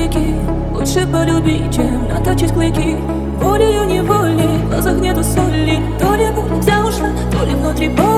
языки. Лучше полюбить, чем наточить клыки. Волею неволей, в глазах нету соли. То ли боль вся ушла, то ли внутри боль.